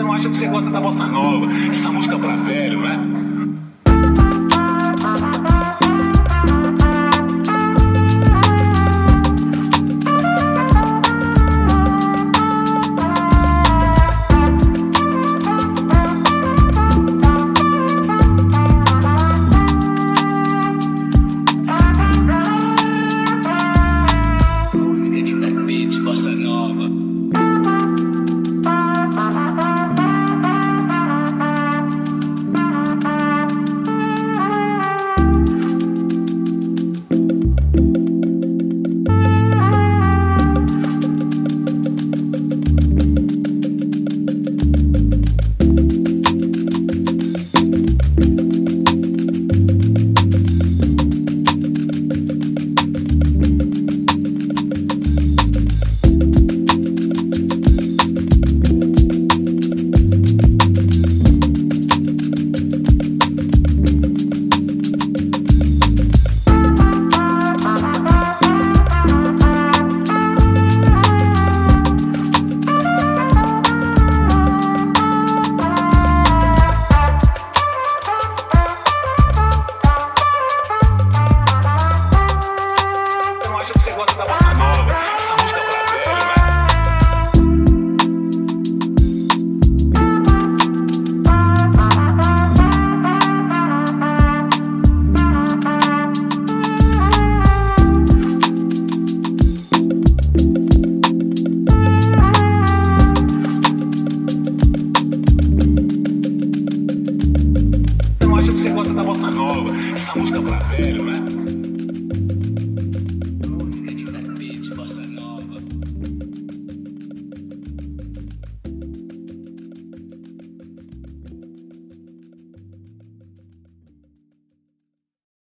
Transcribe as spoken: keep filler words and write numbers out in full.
não acha que você gosta da bossa nova? Essa música pra velho, né? Bossa nova. Você gosta da bossa nova, essa música pra velho, né?